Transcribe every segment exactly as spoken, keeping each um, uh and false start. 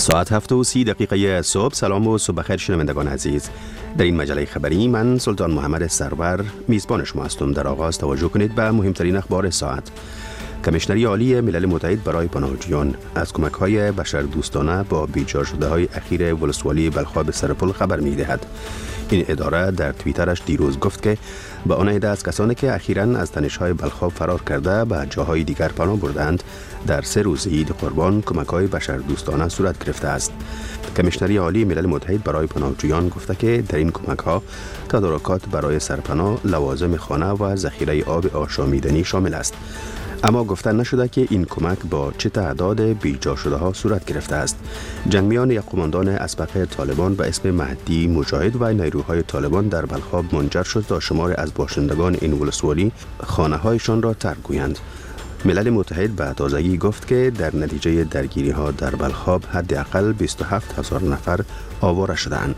ساعت هفت و سی دقیقه صبح. سلام و صبح بخیر شنوندگان عزیز. در این مجله خبری من سلطان محمد سرور میزبان شما هستم. در آغاز توجه کنید به مهمترین اخبار ساعت. کمیشنری عالی ملل متحد برای پناهجویان از کمک‌های بشردوستانه با بیجا شده‌های اخیر ولسوالی بلخاب سرپل خبر می‌دهد. این اداره در توییترش دیروز گفت که به آن عده از کسانی که اخیراً از تنش‌های بلخاب فرار کرده به جاهای دیگر پناه بردند در سه روز عید قربان کمک‌های بشردوستانه صورت گرفته است. کمیشنری عالی ملل متحد برای پناهجویان گفته که در این کمک‌ها تدارکات برای سرپناه، لوازم خانه و ذخیره آب آشامیدنی شامل است. اما گفتن نشده که این کمک با چه تعداد بیجا شده ها صورت گرفته است. جنگمیان یک قماندان اسبق طالبان به اسم مهدی مجاهد و نیروهای طالبان در بلخاب منجر شد تا شمار از باشندگان این ولسوالی خانه هایشان را ترک گویند. ملل متحد به تازگی گفت که در نتیجه درگیری ها در بلخاب حداقل بیست و هفت هزار نفر آواره شدند.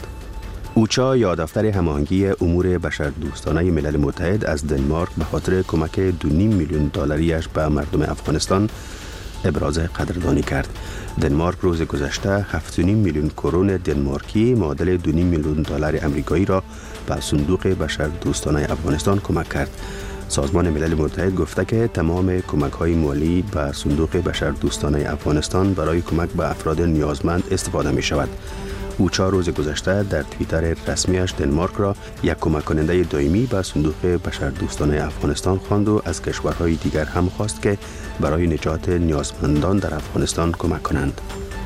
اوچا یا دفتر هماهنگی امور بشردوستانه ملل متحد از دنمارک به خاطر کمک دو نیم میلیون دلاریش به مردم افغانستان ابراز قدردانی کرد. دنمارک روز گذشته هفت و نیم میلیون کرون دنمارکی معادل دو نیم میلیون دلار آمریکایی را به صندوق بشردوستانه افغانستان کمک کرد. سازمان ملل متحد گفته که تمام کمک‌های مالی به صندوق بشردوستانه افغانستان برای کمک به افراد نیازمند استفاده می‌شود. اوچا روز گذشته در توییتر رسمیش دنمارک را یک کمک کننده دائمی به صندوق بشردوستانه افغانستان خواند و از کشورهای دیگر هم خواست که برای نجات نیازمندان در افغانستان کمک کنند.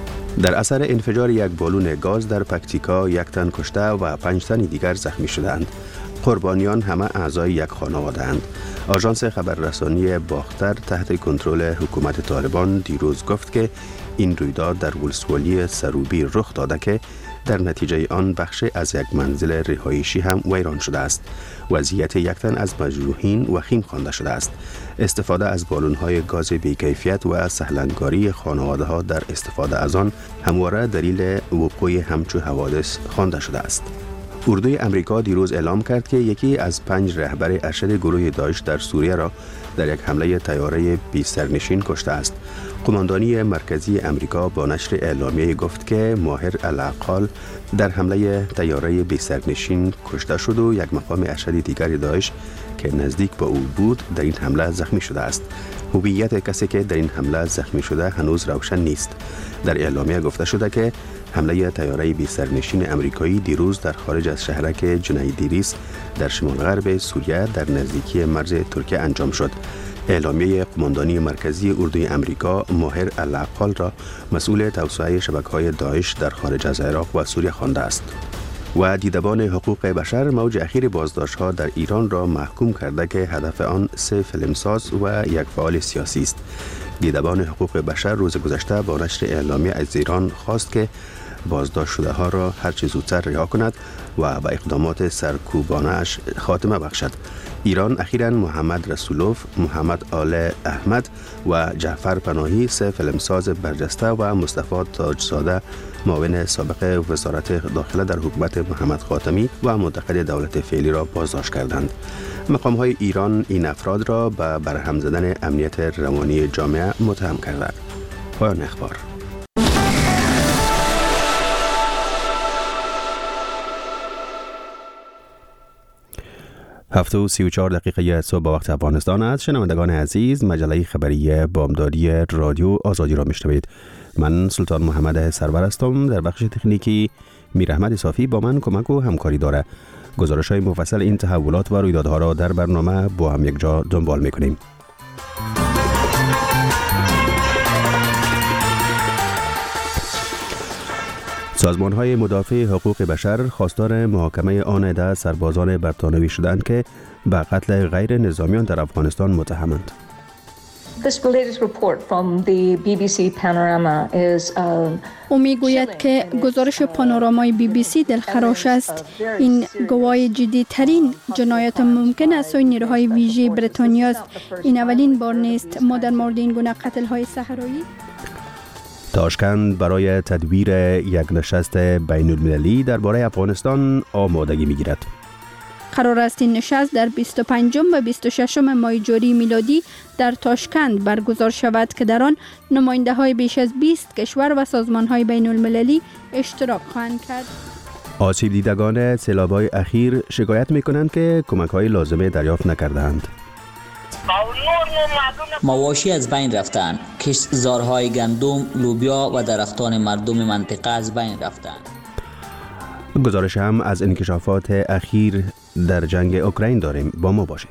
در اثر انفجار یک بالون گاز در پکتیکا یک تن کشته و پنج تن دیگر زخمی شدند. قربانیان همه اعضای یک خانواده اند. آژانس خبررسانی باختر تحت کنترل حکومت طالبان دیروز گفت که این رویداد در ولسوالی سروبی رخ داده که در نتیجه آن بخش از یک منزل رهایشی هم ویران شده است. وضعیت یک تن از مجروحین وخیم خوانده شده است. استفاده از بالون‌های گاز بی‌کیفیت و سهلنگاری خانواده‌ها در استفاده از آن همواره دلیل وقوع همچو حوادث خوانده شده است. اردوی امریکا دیروز اعلام کرد که یکی از پنج رهبر ارشد گروه داعش در سوریه را در یک حمله طیاره بی سرنشین کشته است. قماندانی مرکزی امریکا با نشر اعلامیه گفت که ماهر الاقال در حمله طیاره بی سرنشین کشته شد و یک مقام ارشد دیگر داعش که نزدیک به او بود در این حمله زخمی شده است. هویت کسی که در این حمله زخمی شده هنوز روشن نیست. در اعلامیه گفته شده که حمله طیاره بی سرنشین امریکایی دیروز در خارج از شهرک جنیدریس در شمال غرب سوریه در نزدیکی مرز ترکیه انجام شد. اعلامیه قماندانی مرکزی اردوی امریکا ماهر الاقال را مسئول توسعه شبکه‌های داعش در خارج از عراق و سوریه خوانده است. و دیدبان حقوق بشر موج اخیر بازداشت‌ها در ایران را محکوم کرده که هدف آن سه فیلمساز و یک فعال سیاسی است. دیدبان حقوق بشر روز گذشته با نشر اعلامیه از ایران خواست که بازداشت شده ها را هر چه زودتر رها کند و به اقدامات سرکوبانه‌اش خاتمه بخشد. ایران اخیراً محمد رسولوف، محمد آل احمد و جعفر پناهی سه فیلمساز برجسته و مصطفی تاجزاده معاون سابق وزارت داخله در حکومت محمد خاتمی و منتقد دولت فعلی را بازداشت کردند. مقام‌های ایران این افراد را به برهم زدن امنیت روانی جامعه متهم کردند. پایان اخبار. هفت و سی و چهار دقیقه صبح به وقت افغانستان است. شنوندگان عزیز، مجله خبری بامدادی رادیو آزادی را میشنوید. من سلطان محمد سرور هستم. در بخش تکنیکی میر احمد صافی با من کمک و همکاری داره. گزارش های مفصل این تحولات و رویدادها را در برنامه با هم یک جا دنبال میکنیم. سازمان‌های مدافع حقوق بشر خواستار محاکمه آن عده سربازان برطانوی شدند که به قتل غیر نظامیان در افغانستان متهمند. او میگوید که گزارش پانورامای بی بی سی دلخراش است. این گواهی جدی ترین جنایت ممکن است سوی نیروهای ویژه بریتانیا است. این اولین بار نیست ما در مورد این گونه قتل های صحرایی. تاشکند برای تدبیر یک نشست بین المللی درباره افغانستان آمادگی میگیرد. قرار است این نشست در بیست و پنجم و بیست و ششم ماه جاری میلادی در تاشکند برگزار شود که در آن نماینده های بیش از بیست کشور و سازمان های بین المللی اشتراک خواهند کرد. آسیب دیدگان سیلاب‌های اخیر شکایت می‌کنند که کمک‌های لازمه دریافت نکردند. مواشی از بین رفتند، کشتزارهای گندم، لوبیا و درختان مردم منطقه از بین رفتند. گزارش هم از انکشافات اخیر در جنگ اوکراین داریم، با ما باشید.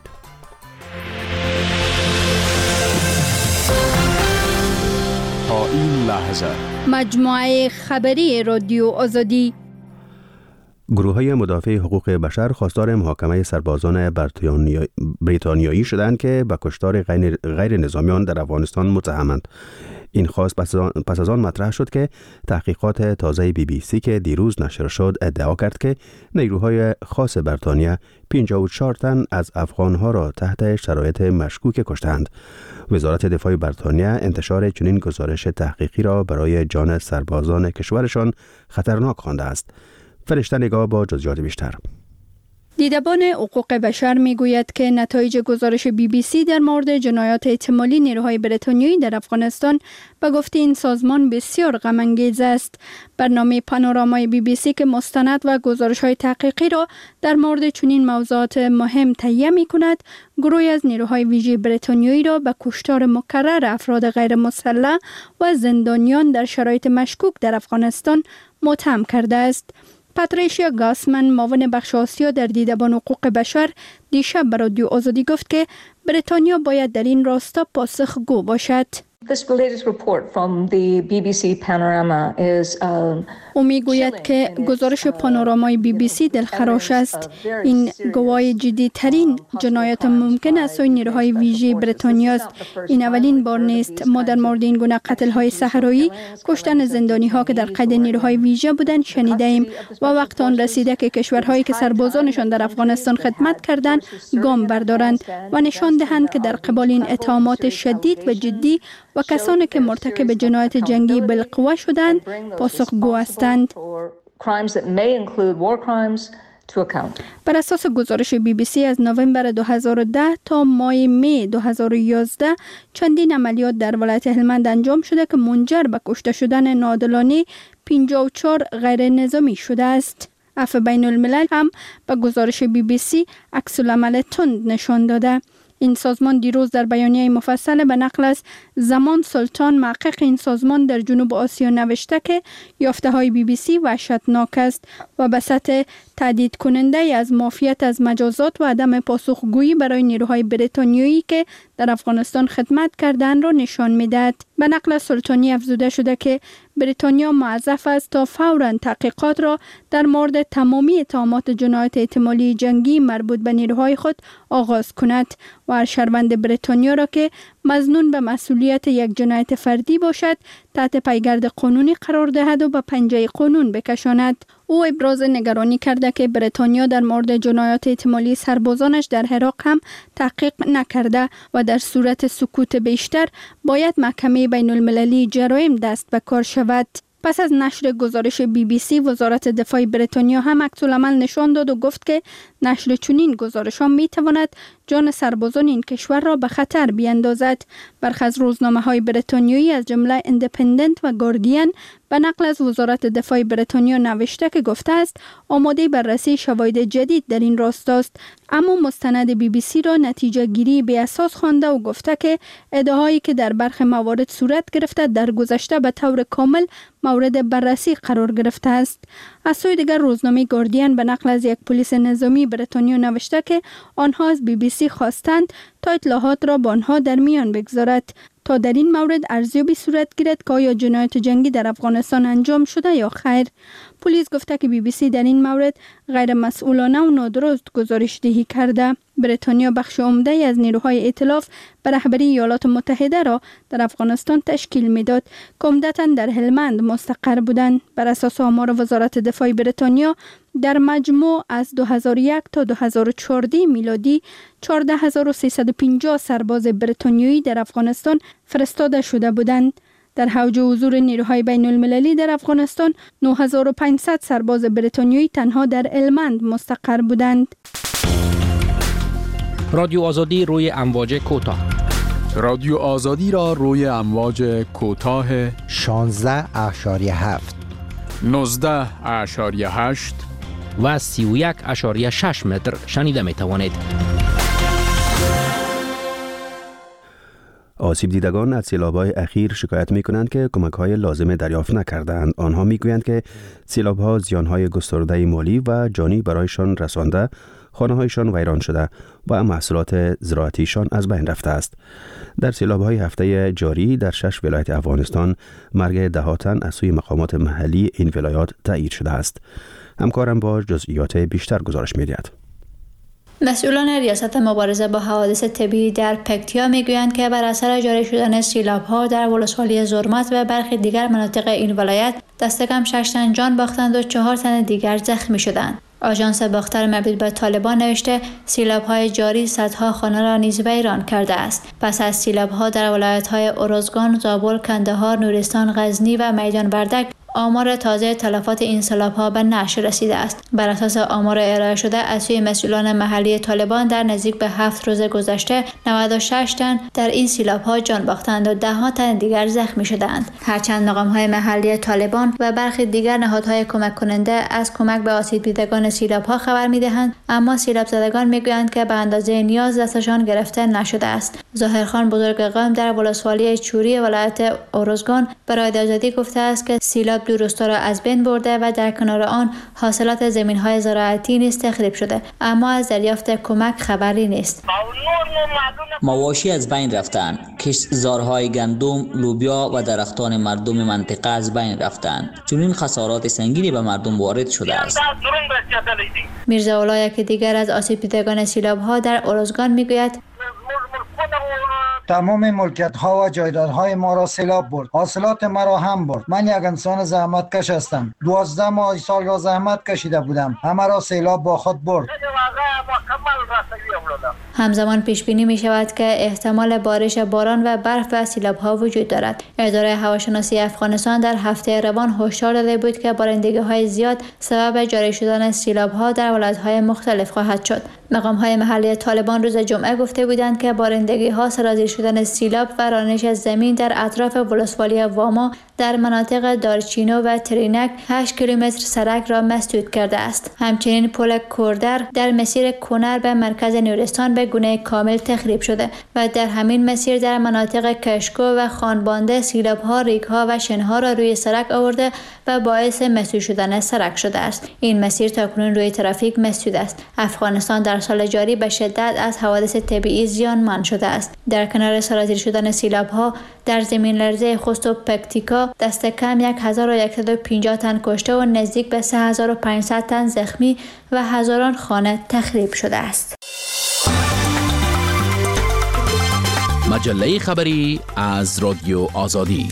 تا این لحظه مجموعه خبری رادیو آزادی. گروه های مدافع حقوق بشر خواستار محاکمه سربازان بریتانیایی شدند که به کشتار غیر نظامیان در افغانستان متهمند. این خواست پس از آن مطرح شد که تحقیقات تازه بی بی سی که دیروز نشر شد ادعا کرد که نیروهای خاص بریتانیا پنجاه و چهار تن از افغانها را تحت شرایط مشکوک کشتند. وزارت دفاع بریتانیا انتشار چنین گزارش تحقیقی را برای جان سربازان کشورشان خطرناک خوانده است. فرشته نگاه با جزئیات بیشتر. دیدبان حقوق بشر میگوید که نتایج گزارش بی بی سی در مورد جنایات احتمالی نیروهای بریتانیایی در افغانستان به گفته این سازمان بسیار غم انگیز است. برنامه پانورامای بی بی سی که مستند و گزارش‌های تحقیقی را در مورد چنین موضوعات مهم تهیه می‌کند، گروهی از نیروهای ویژه بریتانیایی را به کشتار مکرر افراد غیر مسلح و زندانیان در شرایط مشکوک در افغانستان متهم کرده است. پاتریشیا گاسمن، معاون بخش آسیا در دیدبان حقوق بشر، دیشب به رادیو آزادی گفت که بریتانیا باید در این راستا پاسخگو باشد. او میگوید که گزارش پانورامای بی بی سی دلخراش است. این گواهی جدی ترین جنایات ممکن است سوی نیروهای ویژه بریتانیا است. این اولین بار نیست. ما در مورد این گونه قتل های صحرایی، کشتن زندانی ها که در قید نیروهای ویژه بودند شنیده ایم و وقت آن رسیده که کشورهایی که سربازانشان در افغانستان خدمت کردند گام بردارند و نشان دهند که در قبال این اتهامات شدید و جدی و کسانی که مرتکب جنایت جنگی بالقوه شدند پاسخگو هستند. بر اساس گزارش بی بی سی از نوامبر دو هزار و ده تا ماه می دو هزار و یازده چندین عملیات در ولایت هلمند انجام شده که منجر به کشته شدن ناعادلانه پنجاه و چهار غیر نظامی شده است. عفو بین الملل هم به گزارش بی بی سی عکس العمل تند نشان داده. این سازمان دیروز در بیانیه مفصل به نقل از زمان سلطان، محقق این سازمان در جنوب آسیا، نوشته که یافته های بی بی سی وحشتناک است و به سطح تهدید کننده از معافیت از مجازات و عدم پاسخگویی برای نیروهای بریتانیایی که در افغانستان خدمت کردند را نشان می‌دهد. به نقل سلطانی افزوده شده که بریتانیا موظف است تا فوراً تحقیقات را در مورد تمامی اتهامات جنایت احتمالی جنگی مربوط به نیروهای خود آغاز کند و هر شهروند بریتانیا را که مظنون به مسئولیت یک جنایت فردی باشد تحت پیگرد قانونی قرار دهد و به پنجه قانون بکشاند. او ابراز نگرانی کرده که بریتانیا در مورد جنایات احتمالی سربازانش در عراق هم تحقیق نکرده و در صورت سکوت بیشتر باید محکمه بین المللی جرایم دست به کار شود. پس از نشر گزارش بی بی سی، وزارت دفاع بریتانیا هم عکس العمل نشان داد و گفت که نشر چنین گزارش‌ها می‌تواند جان سربازان این کشور را به خطر بیاندازد. برخی از روزنامه‌های بریتانیایی از جمله ایندیپندنت و گاردین به نقل از وزارت دفاع بریتانیا نوشته که گفته است آماده بررسی شواهد جدید در این راستاست، اما مستند بی بی سی را نتیجه گیری بی اساس خوانده و گفته که ادعاهایی که در برخی موارد صورت گرفته در گذشته به طور کامل مورد بررسی قرار گرفته است. از سوی دیگر روزنامه گاردین به نقل از یک پلیس نظامی بریتانیا نوشته که آنها از بی بی سی خواستند تا اطلاعات را با آنها در میان بگذارد تا در این مورد ارزیابی صورت گیرد که آیا جنایت جنگی در افغانستان انجام شده یا خیر. پلیس گفته که بی بی سی در این مورد غیر مسئولانه و نادرست گزارش دهی کرده. بریتانیا بخش عمده از نیروهای ائتلاف به رهبری ایالات متحده را در افغانستان تشکیل میداد که عمدتاً در هلمند مستقر بودند. بر اساس آمار وزارت دفاع بریتانیا در مجموع از دو هزار و یک تا دو هزار و چهارده میلادی چهارده هزار و سیصد و پنجاه سرباز بریتانیایی در افغانستان فرستاده شده بودند. در حوض حضور نیروهای بین المللی در افغانستان نه هزار و پانصد سرباز بریتانیایی تنها در هلمند مستقر بودند. رادیو آزادی روی امواج کوتاه. رادیو آزادی را روی امواج کوتاه شانزده اشاریه هفت، نوزده اشاریه هشت و سی و یک اشاریه شش متر شنیده می توانید. آسیب دیدگان از سیلاب‌های اخیر شکایت می‌کنند که کمک‌های لازم دریافت نکردند. آنها می‌گویند که سیلاب‌ها زیان‌های گسترده مالی و جانی برایشان رسانده، خانه‌هایشان ویران شده و محصولات زراعتیشان از بین رفته است. در سیلاب‌های هفته جاری در شش ولایت افغانستان مرگ ده تن از سوی مقامات محلی این ولایات تایید شده است. همکارم با جزئیات بیشتر گزارش می‌دهد. مسئولان ریاست مبارزه با حوادث طبیعی در پکتیا میگویند که بر اثر جاری شدن سیلاب‌ها در ولسوالی زرمت و برخی دیگر مناطق این ولایت دست کم شش تن جان باختند و چهار تن دیگر زخمی شدند. آژانس باختر مربوط به طالبان نوشته سیلاب‌های جاری صدها خانه را نیز ویران کرده است. پس از سیلاب‌ها در ولایت‌های ارزگان، زابل، کندهار، نورستان، غزنی و میدان وردک آمار تازه تلفات این سیلاب‌ها به نشر رسیده است. بر اساس آمار ارائه شده از سوی مسئولان محلی طالبان در نزدیک به هفت روز گذشته نود و شش تن در این سیلاب‌ها جان باختند و ده ها تن دیگر زخمی شدند. هرچند مقام‌های محلی طالبان و برخی دیگر نهادهای کمک کننده از کمک به آسیب دیدگان سیلاب‌ها خبر می‌دهند، اما سیلاب زدگان می‌گویند که به اندازه نیاز دستشان گرفته نشده است. ظاهرخان بزرگقوم در ولسوالی چوری ولایت ارزگان برای آزادی گفته است که سیلاب دو روستا را از بین برده و در کنار آن حاصلات زمین‌های زراعتی نیز تخریب شده، اما از دریافت کمک خبری نیست. مواشی از بین رفتند، کشتزارهای گندم، لوبیا و درختان مردم منطقه از بین رفتند. چنین خسارات سنگینی به مردم وارد شده است. میرزا اولا که دیگر از آسیب دیدگان سیلاب‌ها در ارزگان میگوید تمام ملکیت ها و جایدادهای ما را سیلاب برد. حاصلات مرا هم برد. من یک انسان زحمت کش هستم. دوازده ماه سال را زحمت کشیده بودم. همه را سیلاب با خود برد. همزمان پیش بینی می شود که احتمال بارش باران و برف و سیلاب ها وجود دارد. اداره هواشناسی افغانستان در هفته روان هشدار داده بود که بارندگی های زیاد سبب جاری شدن سیلاب ها در ولایت های مختلف خواهد شد. مقام های محلی طالبان روز جمعه گفته بودند که بارندگی ها سرازیر شدن سیلاب و رانش زمین در اطراف ولسوالی واما در مناطق دارچینو و ترینک هشت کیلومتر سرک را مسدود کرده است. همچنین پل کوردر در مسیر کنر به مرکز نورستان به گونه کامل تخریب شده و در همین مسیر در مناطق کشکو و خانبانده سیلاب‌ها ریگ‌ها و شنها را روی سرک آورده و باعث مسدود شدن سرک شده است. این مسیر تاکنون روی ترافیک مسدود است. افغانستان در سال جاری به شدت از حوادث طبیعی زیانمند شده است. در کنار سرازیر شدن سیلاب‌ها در زمین لرزه خوست و پکتیکا دست کم هزار و صد و پنجاه تن کشته و نزدیک به سه هزار و پانصد تن زخمی و هزاران خانه تخریب شده است. مجله خبری از رادیو آزادی.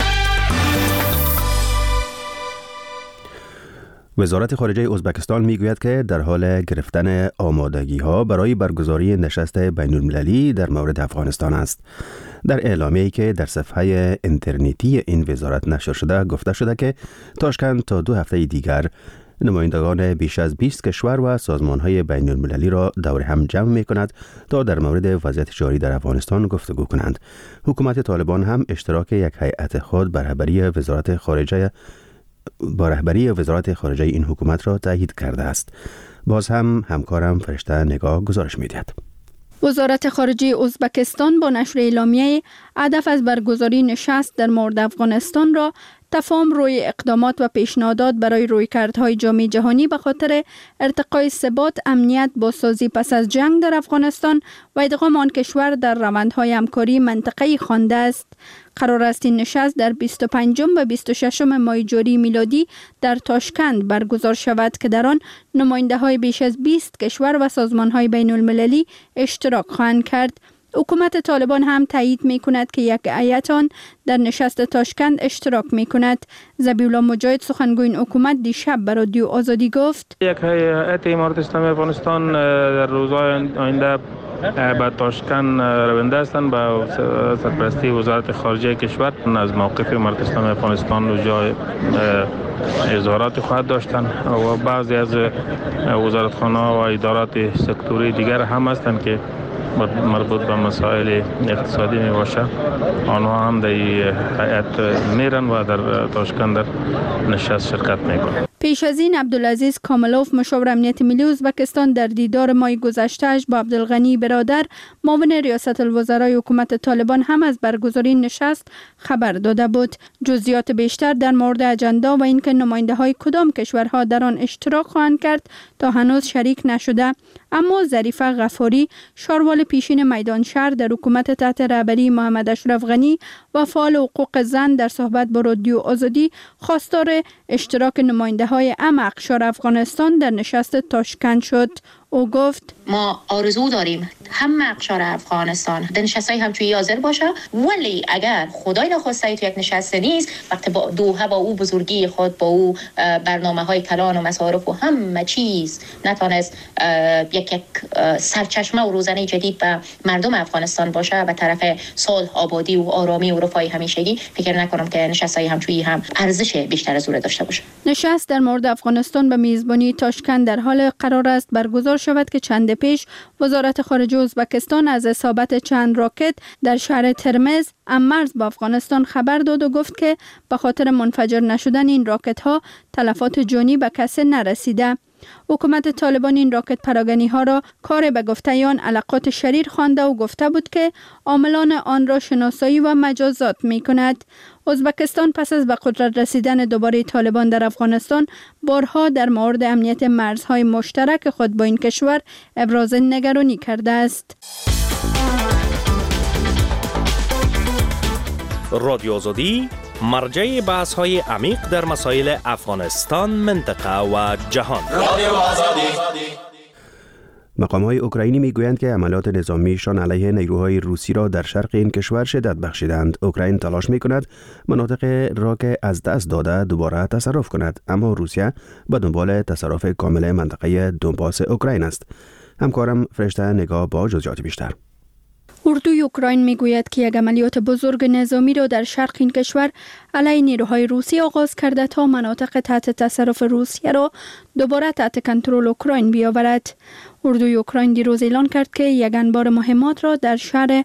وزارت خارجه ازبکستان میگوید که در حال گرفتن آمادگی‌ها برای برگزاری نشست بین‌المللی در مورد افغانستان است. در اعلامیه‌ای که در صفحه اینترنتی این وزارت نشر شده گفته شده که تاشکند تا دو هفته دیگر نمایندگان بیش از بیست کشور و سازمان‌های بین‌المللی را دور هم جمع می‌کند تا در مورد وضعیت جاری در افغانستان گفتگو کنند. حکومت طالبان هم اشتراک یک هیئت خود بر رهبری وزارت خارجه با رهبری وزارت خارجه این حکومت را تایید کرده است. باز هم همکارم فرشته نگاه گزارش می‌دهد. وزارت خارجه ازبکستان با نشر اعلامیه هدف از برگزاری نشست در مورد افغانستان را تفاهم روی اقدامات و پیشنهادات برای رویکردهای جامعه جهانی به خاطر ارتقای ثبات، امنیت، بازسازی پس از جنگ در افغانستان و ادغام آن کشور در روندهای همکاری منطقه‌ای خوانده است. قرار است این نشست در بیست و پنجم و بیست و ششم ماه جاری میلادی در تاشکند برگزار شود که در آن نماینده‌های بیش از بیست کشور و سازمان‌های بین‌المللی اشتراک خواهند کرد. حکومت طالبان هم تایید می کند که یک هیئت آن در نشست تاشکند اشتراک می کند. ذبیح الله مجاهد سخنگوی این حکومت دیشب به رادیو آزادی گفت یک هیئت امارت اسلامی افغانستان در روزهای آینده به تاشکند رونده هستند به سرپرستی وزارت خارجه کشور. از موقف امارت اسلامی افغانستان اونجا اظهارات خواهد داشتند و بعضی از وزارتخانه‌ها و ادارات سکتوری دیگر هم هستند که مربوط به مسائل اقتصادی می باشه، آنها هم در هیئت میرن و در تاشکند در نشست شرکت میکنن. پیش از این عبدالعزیز کاملوف مشاور امنیت ملی ازبکستان در دیدار ماه گذشته‌اش با عبدالغنی برادر معاون ریاست الوزرای حکومت طالبان هم از برگزاری نشست خبر داده بود. جزئیات بیشتر در مورد اجندا و اینکه نماینده های کدام کشورها در آن اشتراک خواهند کرد تا هنوز شریک نشده، اما ظریفه غفاری شاروال پیشین میدان شهر در حکومت تحت رهبری محمد اشرف غنی و فعال حقوق زن در صحبت با رادیو آزادی خواستار اشتراک نماینده های ام اقشار افغانستان در نشست تاشکند شد. او گفت ما آرزو داریم هم اقشار افغانستان در نشست‌های همچوی حاضر باشه، ولی اگر خدای نخواسته تو یک نشست نیست، وقتی با دوحه با او بزرگی خود، با او برنامه‌های کلان و مصارف و همه چیز نتونست یک یک سرچشمه و روزنه جدید به مردم افغانستان باشه به طرف صلح، آبادی و آرامی و رفاه همیشگی، فکر نکنم که نشست‌های همچوی هم ارزش بیشتر از او داشته باشه. نشست در مورد افغانستان به میزبانی تاشکند در حال قرار است برگزار شود که چند پیش وزارت خارجه ازبکستان از اصابت چند راکت در شهر ترمز مرز با افغانستان خبر داد و گفت که به خاطر منفجر نشدن این راکت ها تلفات جانی به کسی نرسیده. حکومت طالبان این راکت پراگنی ها را کار به گفته آن علاقات شریر خوانده و گفته بود که عاملان آن را شناسایی و مجازات می کند. ازبکستان پس از به قدرت رسیدن دوباره طالبان در افغانستان بارها در مورد امنیت مرزهای مشترک خود با این کشور ابراز نگرانی کرده است. رادیو آزادی مرجع بحث های عمیق در مسائل افغانستان، منطقه و جهان. رادیو آزادی. مقام‌های اوکراینی میگویند که عملیات نظامیشان علیه نیروهای روسی را در شرق این کشور شدت بخشیدند. اوکراین تلاش میکند مناطق را که از دست داده دوباره تصرف کند، اما روسیه به دنبال تصرف کامل منطقه دونباس اوکراین است. همکارم فرشته نگاه با جزئیات بیشتر. اردوی اوکراین میگوید که یک عملیات بزرگ نظامی را در شرق این کشور علیه نیروهای روسی آغاز کرده تا مناطق تحت تصرف روسیه را دوباره تحت کنترل اوکراین بیاورد. اردوی اوکراین دیروز اعلان کرد که یک انبار مهمات را در شهر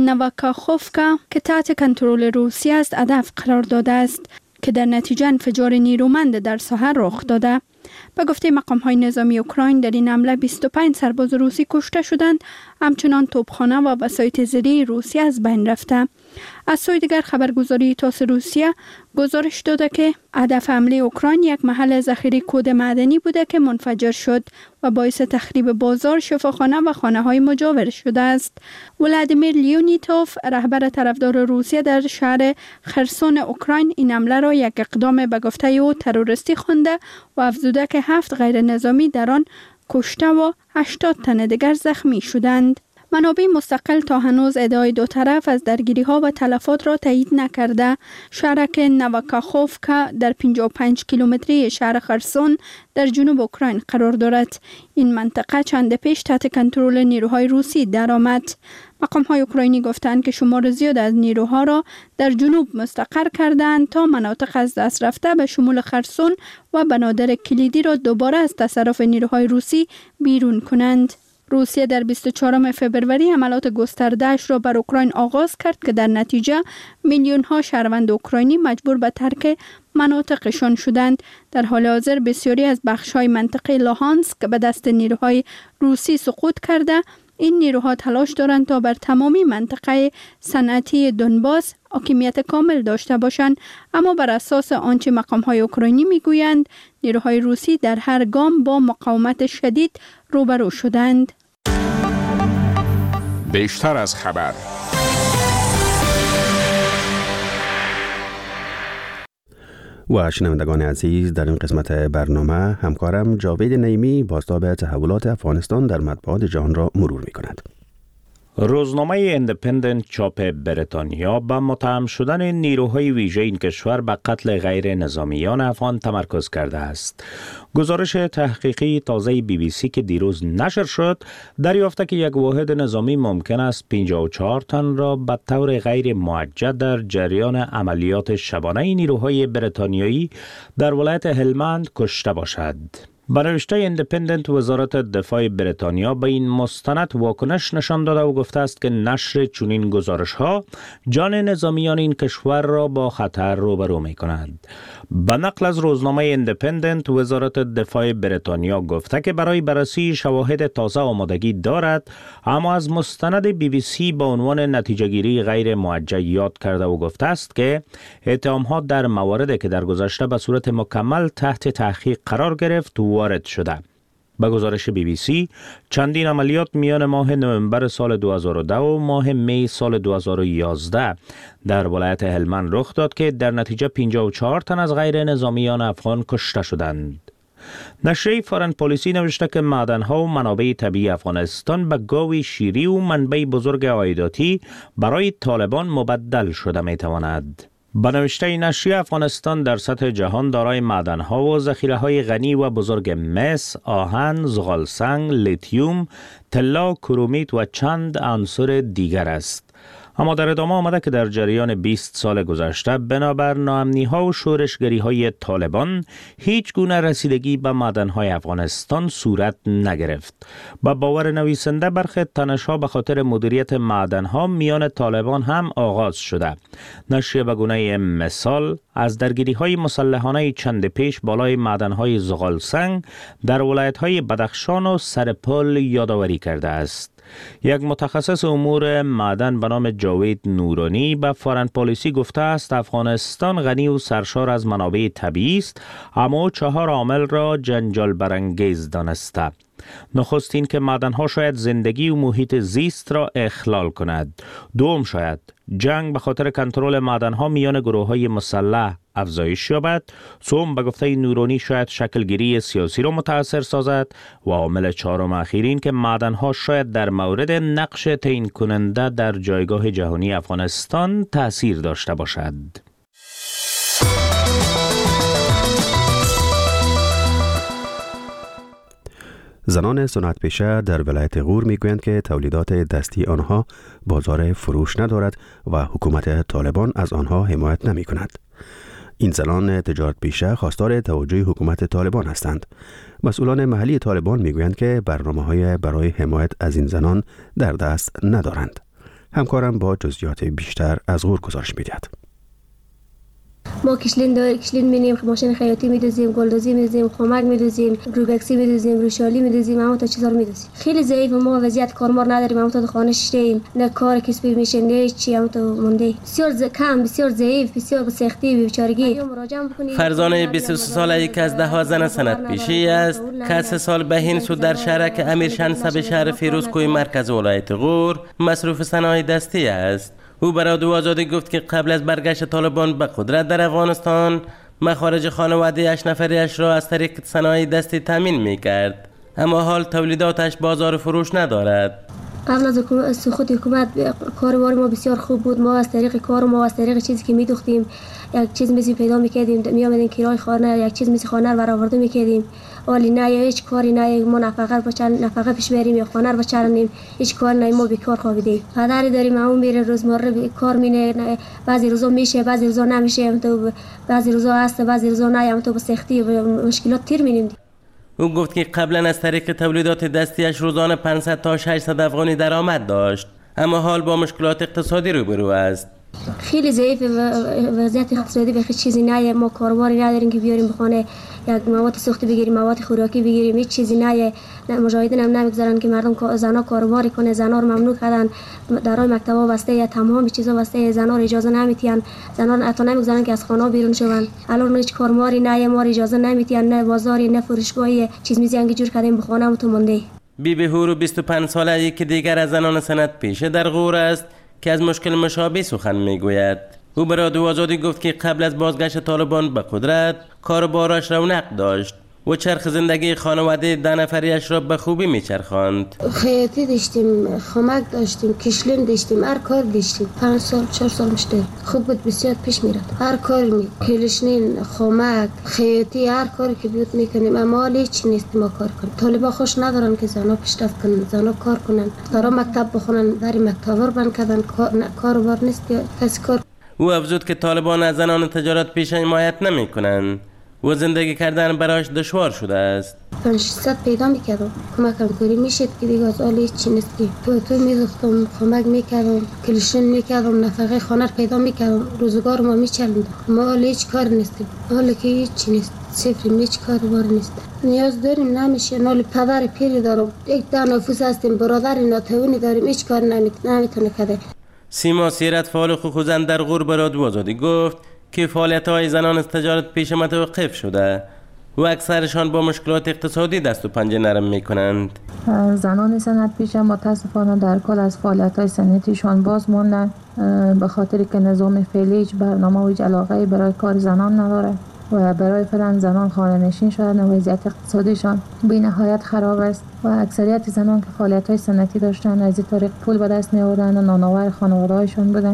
نواکاخوفکا که تحت کنترل روسیه است هدف قرار داده است که در نتیجه انفجار نیرومند در ساحل رخ داده. به گفته مقام‌های نظامی اوکراین در این حمله بیست و پنج سرباز روسی کشته شدند، همچنان توپخانه و وسایط زیری روسیه از بین رفته. از سوی دیگر خبرگزاری تاس روسیه گزارش داده که هدف حمله اوکراین یک محل ذخیره کود معدنی بوده که منفجر شد و باعث تخریب بازار، شفاخانه و خانه‌های مجاور شده است. ولادیمیر لیونیتوف، رهبر طرفدار روسیه در شهر خرسون اوکراین، این حمله را یک اقدام به گفته او تروریستی خوانده و افزوده که هفت غیر نظامی در آن کشته و هشتاد تن دیگر زخمی شدند. منابع مستقل تا هنوز ادعای دو طرف از درگیری‌ها و تلفات را تایید نکرده. شهرک نواکاخوفکا در پنجاه و پنج کیلومتری شهر خرسون در جنوب اوکراین قرار دارد. این منطقه چند پیش تحت کنترل نیروهای روسی درآمد. مقام‌های اوکراینی گفتند که شمار زیاد از نیروها را در جنوب مستقر کردند تا مناطق از دست رفته به شمول خرسون و بنادر کلیدی را دوباره از تصرف نیروهای روسی بیرون کنند. روسیه در بیست و چهارم فوریه حملات گسترده‌اش را بر اوکراین آغاز کرد که در نتیجه میلیون‌ها شهروند اوکراینی مجبور به ترک مناطقشان شدند. در حال حاضر بسیاری از بخش‌های منطقه لوهانسک به دست نیروهای روسی سقوط کرده. این نیروها تلاش دارند تا بر تمامی منطقه صنعتی دونباس حاکمیت کامل داشته باشند، اما بر اساس آنچه مقام‌های اوکراینی میگویند نیروهای روسی در هر گام با مقاومت شدید روبرو شدند. بیشتر از خبر. و شنوندگان عزیز، در این قسمت برنامه همکارم جاوید نعیمی بازتاب تحولات افغانستان در مطبوعات جهان را مرور می کند. روزنامه ایندیپندنت چاپ بریتانیا به متهم شدن نیروهای ویژه این کشور به قتل غیر نظامیان افغان تمرکز کرده است. گزارش تحقیقی تازه بی بی سی که دیروز نشر شد دریافته که یک واحد نظامی ممکن است پنجاه و چهار تن را به طور غیر موجد در جریان عملیات شبانه نیروهای بریتانیایی در ولایت هلمند کشته باشد. به نوشته ایندیپندنت، وزارت دفاع بریتانیا به این مستند واکنش نشان داده و گفته است که نشر چنین گزارش‌ها جان نظامیان این کشور را با خطر روبرو می‌کند. به نقل از روزنامه ایندیپندنت، وزارت دفاع بریتانیا گفته که برای بررسی شواهد تازه آمادگی دارد، اما از مستند بی بی سی با عنوان نتیجه‌گیری غیر موجه یاد کرده و گفته است که اتهام‌ها در مواردی که در گذشته به صورت مکمل تحت تحقیق قرار گرفت وارد شده. به گزارش بی بی سی، چندین عملیات میان ماه نوامبر سال دو هزار و ده و ماه می سال دو هزار و یازده در ولایت هلمند رخ داد که در نتیجه پنجاه و چهار تن از غیر نظامیان افغان کشته شدند. نشریه فارن پالیسی نوشته که معدن‌ها و منابع طبیعی افغانستان به گاوی شیری و منبع بزرگ عایداتی برای طالبان مبدل شده می‌تواند. به نوشته نشریه، افغانستان در سطح جهان دارای معدن‌ها و ذخیره‌های غنی و بزرگ مس، آهن، زغالسنگ، لیتیوم، طلا، کرومیت و چند عنصر دیگر است. اما در ادامه آمده که در جریان بیست سال گذشته بنابر ناامنی‌ها و شورشگری‌های طالبان هیچ گونه رسیدگی به معدن‌های افغانستان صورت نگرفت. با باور نویسنده، برخی تنش‌ها به خاطر مدیریت معدن‌ها میان طالبان هم آغاز شده. نشریه به گونه مثال از درگیری‌های مسلحانه چند پیش بالای معدن‌های زغالسنگ در ولایت‌های بدخشان و سرپل یادآوری کرده است. یک متخصص امور معدن به نام جاوید نورانی به فارن پالیسی گفته است افغانستان غنی و سرشار از منابع طبیعی است، اما چهار عامل را جنجال برانگیز دانسته. نخستین که معدن‌ها شاید زندگی و محیط زیست را اخلال کند. دوم، شاید جنگ به خاطر کنترل معدن‌ها میان گروه‌های مسلح افزایش یابد. سوم، به گفته نورانی، شاید شکلگیری سیاسی را متأثر سازد و عامل چهارم اخیرین که معدن‌ها شاید در مورد نقش تعیین کننده در جایگاه جهانی افغانستان تأثیر داشته باشد. زنان صنعت پیشه در ولایت غور میگویند که تولیدات دستی آنها بازار فروش ندارد و حکومت طالبان از آنها حمایت نمی کند. این زنان تجارت پیشه خواستار توجه حکومت طالبان هستند. مسئولان محلی طالبان میگویند که برنامه‌های برای حمایت از این زنان در دست ندارند. همکارم با جزئیات بیشتر از غور گزارش می‌دهد. ما کشلین داریم، کشلین می‌نیم، ماشین خیاطی می‌دوزیم، گلدوزی می‌دوزیم، خمک می‌دوزیم، روبکسی می‌دوزیم، روشالی می‌دوزیم، اما تا چیزا رو می‌دوزیم. خیلی ضعیف، ما وضعیت کارمار نداریم، اما تا خانه شتیم، نه کار کسبی میشه، نه چی، اما تا مونده. بسیار کم، بسیار ضعیف، بسیار به سختی، بیچارگی. فرزانه بیست و سه ساله یک از ده ها زن صنعت پیشه است که سه سال بهین سود در شهرک امیر شنسب شهر فیروزکوی مرکز ولایت غور مصروف صنایع دستی است. او برای رادیو آزادی گفت که قبل از برگشت طالبان به قدرت در افغانستان مخارج خانواده اش نفریش را از طریق صنایع دستی تامین می‌کرد، اما حال تولیداتش بازار فروش ندارد. قبل از سقوط حکومت کاروبار ما بسیار خوب بود. ما از طریق کار ما از طریق چیزی که می‌دوختیم یک چیز می‌سی پیدا می‌کردیم، می‌آمدیم کرای خانه یک چیز می‌سی خانه رو برآورده می‌کردیم. ولی نه هیچ کاری نه، ما نفقه بچن نفقه پیش بریم یا خانه رو بچرانیم، هیچ کار نه، ما بیکار خوابیدیم. پدری داریم، اون میره روزمره کار مینه، بعضی روزا میشه بعضی روزا نمیشه، تو بعضی روزا هست بعضی روزا نه، هم تو به سختی و مشکلات تیر می‌نیم. او گفت که قبلا از طریق تولیدات دستیش روزانه پانصد تا ششصد افغانی درآمد داشت، اما حال با مشکلات اقتصادی روبرو است. خیلی ضعیف وضعیت اقتصادی، به هیچ چیزی نه، ما کاروباری نداریم که بیاریم بخونه یک مواد سوختی بگیریم، مواد خوراکی بگیریم، هیچ چیزی نه. مجاهدین هم نمیگذارن که مردم زنا کاروباری کنه، زنا رو ممنوع کردن، درای مکتبا بسته، یا تمام چیزا بسته، زنا رو اجازه نمیتین، زنا حتی نمیگذارن که از خانه بیرون شون. الان هیچ کاروباری نه، ما اجازه نمیتین، نه بازاری نه فروشگاهی، چیز میزی انگی جور کردیم بخونه تو مونده. بی بی هورو بیست و پنج ساله یکی دیگر از زنان صنعت پیشه در غور است که از مشکل مشابه سخن میگوید. او به رادیو آزادی گفت که قبل از بازگشت طالبان به قدرت کاروبارش رونق داشت و چرخ زندگی خانواده ده نفریش را به خوبی میچرخاند. خیاطی داشتیم، خمک داشتیم، کشلین داشتیم، هر کار داشتیم. پنج سال چهار سال مشتر خوب بود، بسیار پیش میرفت. هر کاری می کلشنین، خمک، خیاطی، هر کاری که بود میکنیم، اما حالا هیچ نیست ما کار کنیم. طالبا خوش ندارن که زنا پیشرفت کنن، زنا کار کنن، دارا مکتب بخونن، در مکتب رو بند کردن، کاروبار نیست کسی کار. او افزود که طالبان از زنان تجارت پیشه حمایت نمیکنند و زندگی کردن برایش دشوار شده است. پنج شصت پیدا میکردم کمکم کنی میشد که دیگه از حال هیچی نیست که تو تو میدوختم کمک میکردم کلیشن میکردم نفقه خانه پیدا میکردم روزگار ما میچلوندم ما حال هیچ کار نیستیم حالا که هیچی نیست صفریم هیچ کار بار نیست نیاز داریم نمیشه نال پدر پیری دارم یک ده نفوس هستیم برادر ناتوانی داریم هیچ کار نمیتونه کرده. سیما سیرت فعال حقوق زن در غور به رادیو آزادی گفت که فعالیت‌های زنان از تجارت پیش متوقف شده و اکثرشان با مشکلات اقتصادی دست و پنجه نرم می‌کنند. زنان صنعت پیشه متاسفانه در کل از فعالیت‌های صنعتیشان باز ماندن به خاطر که نظام فعلی هیچ برنامه و علاقه‌ای برای کار زنان نداره و برای فعلا زنان خانه‌نشین شدن و وضعیت اقتصادیشان بی‌نهایت خراب است و اکثریت زنان که فعالیت‌های صنعتی داشتن از این طریق پول به دست می‌آوردن و نانآور خانواده‌هایشان بودن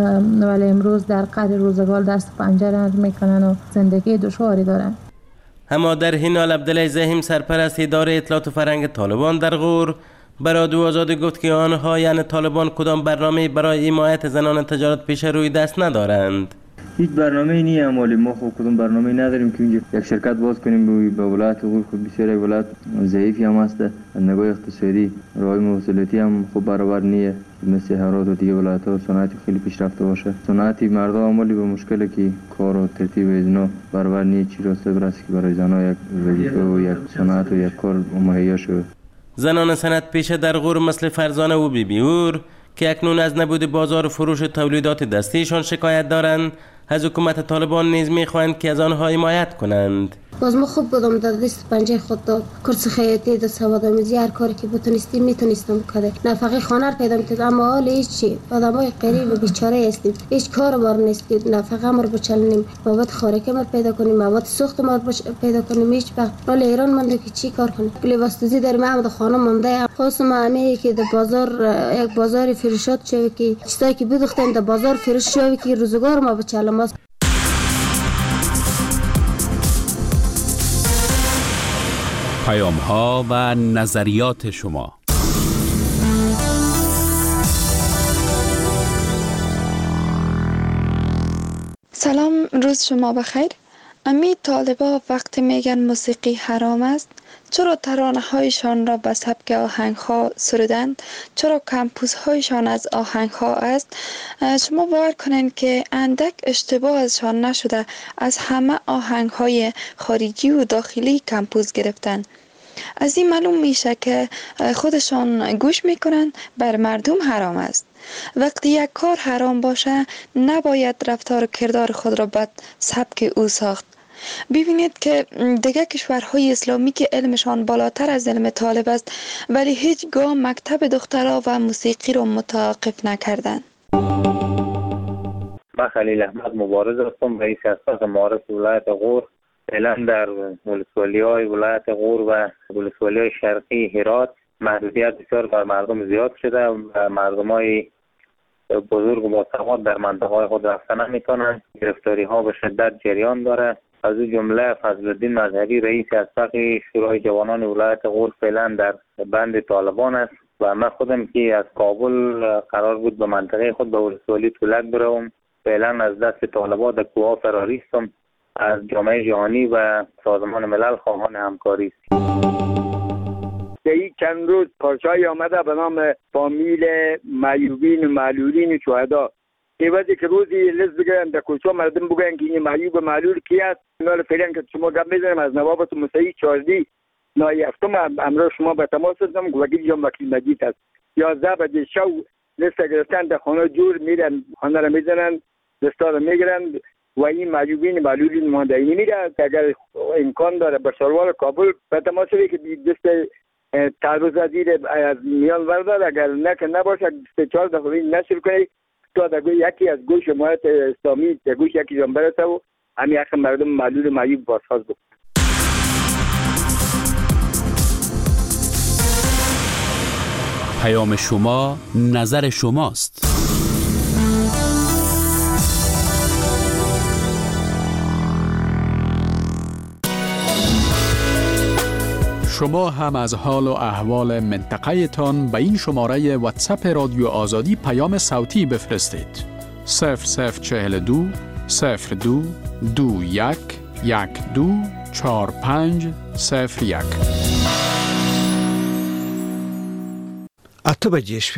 ولی امروز در قدر روزگار دست و پنجه نرم می‌کنن و زندگی دشواری دارن. اما در این حال عبدالله زهیم سرپرست اداره اطلاعات و فرهنگ طالبان در غور به رادیو آزادی گفت که آنها یعنی طالبان کدام برنامه برای حمایت زنان تجارت پیشه روی دست ندارند. هیچ برنامه‌ای نیست عملی ما خود کدوم برنامه‌ای نداریم که اینجا یک شرکت باز کنیم به ولایت غور خود بسیار ولایت ضعیفی هم هست از نگاه اقتصادی راه موصلاتی هم خوب برابر نیست مثل هرات و دیگه ولایت‌ها صنعتی خیلی پیشرفته باشه صنعتی مردم عملی به مشکلی که کار و ترتیب اینا برابر نیست چی راسته برسه که برای زن‌ها یک وظیفه و یک صنعت و یک کار مهیا شود. زنان صنعت پیشه در غور مثل فرزانه و بی بیور که اکنون از نبود بازار فروش تولیدات دستیشان شکایت دارند از حکومت طالبان نیز میخواهند که از آنها حمایت کنند. باز ما خوب بودم در دست پنجه خود داد کورس خیاطی دست سوادآموزی هر کاری که بتونستیم میتونستم بکنم نفقه خانه پیدا میکردم اما حال هیچی آدمای غریب و بیچاره هستیم هیچ کار بار نیست که نفقه ما رو بچلونیم مواد خارقی ما پیدا کنیم مواد سوخت ما رو پیدا کنیم هیچ وقت حال ایران مونده که چی کار کنیم لباس دوزی در محمد خانم مونده خاص ما همه که در بازار یک بازار فروشات شوی که چیزایی که بدوختیم در بازار فروش شوی که روزگار ما بچلم. پیام ها و نظریات شما. سلام روز شما بخیر. امی طالبا وقتی میگن موسیقی حرام است چرا ترانه هایشان را به سبک آهنگ ها سرودند؟ چرا کمپوس هایشان از آهنگ ها است؟ شما باور کنین که اندک اشتباه ازشان نشده از همه آهنگ های خارجی و داخلی کمپوس گرفتن. از این معلوم میشه که خودشان گوش میکنن بر مردم حرام است. وقتی یک کار حرام باشه نباید رفتار و کردار خود را به سبک او ساخت. ببینید که دیگه کشورهای اسلامی که علمشان بالاتر از علم طالب است ولی هیچگاه مکتب دخترها و موسیقی را متوقف نکردن. من خلیل احمد مبارز هستم، رئیس اساس معارف ولایت غور. فعلا در ولسوالی‌های ولایت غور و ولسوالی‌های شرقی هرات محدودیت بسیار بر مردم زیاد شده و مردمای بزرگ و باسواد در منطقه‌های خود رفتن نمی‌تونند. گرفتاری‌ها به شدت جریان داره. از او جمله فضل الدین مظهری رئیس اسبق شورای جوانان ولایت غور فعلا در بند طالبان است و من خودم که از کابل قرار بود به منطقه خود به ولسوالی تولک بروم فعلا از دست طالبان در کوه فراری هستم. از جامعه جهانی و سازمان ملل خواهان همکاری است. این چند روز پارچه‌ای آمده به نام فامیل معیوبین و معلولین شهدا. این وقتی که روزی لست بگیرن در کوچه مردم بگن که این معیوب و معلول کی است. اینا فعلا که شما گپ بزنیم از نوابت موسعی چاردی نای هفتم امروز شما به تماس هستم که وکیل جان وکیل مجید است. یازده بجه شو لست گرفتن در خانه جور میرن خانه را میزنن لستا را میگیرن و این معیوبین معلولین ماندنی میره. اگر امکان داره به شهروار کابل به تماس بگیرید که دست تعرض وزیر از میان وردار اگر نه که نباشه دست چهار دفعه نشر کنید تا در یکی از گوش جماعت اسلامی در گوش یکی جان برسه و همین حق مردم معلول معیوب بازخواست بکنه. پیام شما نظر شماست. شما هم از حال و احوال منطقه تان به این شماره واتساپ رادیو آزادی پیام صوتی بفرستید. صفر صفر چهل و دو صفر دو دو یک یک دو چهار پنج صفر یک. اته بجې